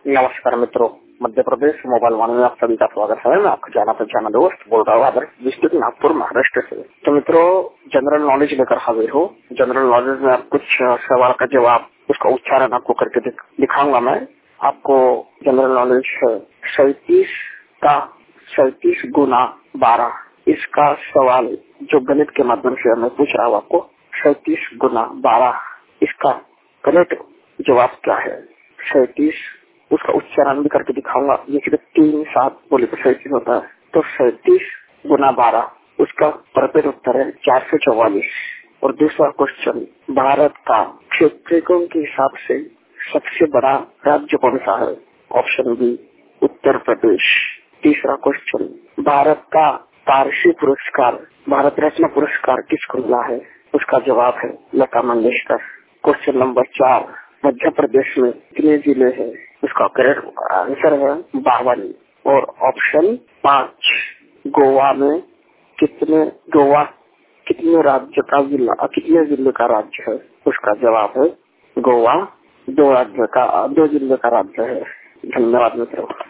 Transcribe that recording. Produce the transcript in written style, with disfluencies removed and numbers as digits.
नमस्कार मित्रों, Madhya Pradesh mobile one में आप सभी का स्वागत है। मैं आपका जाना पहचाना दोस्त बोल रहा हूँ आदर्श, डिस्ट्रिक्ट नागपुर महाराष्ट्र से। तो मित्रों, जनरल नॉलेज लेकर हाजिर हो। जनरल नॉलेज में आप कुछ सवाल का जवाब, उसका उच्चारण आपको करके दिखाऊंगा। मैं आपको जनरल नॉलेज है 37 गुना 12, इसका सवाल जो गणित के माध्यम से मैं पूछ रहा हूँ आपको। 37 गुना 12 इसका करेक्ट जवाब क्या है? 37 उसका उच्चारण भी करके दिखाऊंगा। ये सिर्फ 3-7 बोले तो 37 होता है। तो 37 गुना 12 उसका परफेक्ट उत्तर है 444। और दूसरा क्वेश्चन, भारत का क्षेत्रफल के हिसाब से सबसे बड़ा राज्य कौन सा है? Option B Uttar Pradesh. तीसरा क्वेश्चन, भारत का पारसी पुरस्कार, भारत रत्न पुरस्कार किसको मिला है? उसका जवाब है लता मंगेशकर। क्वेश्चन नंबर 4, मध्य प्रदेश में कितने जिले हैं? उसका करेक्ट आंसर है 52। और ऑप्शन 5, गोवा में कितने राज्य का जिला, कितने जिले का राज्य है? उसका जवाब है गोवा 2 जिले का राज्य है। धन्यवाद मित्रों।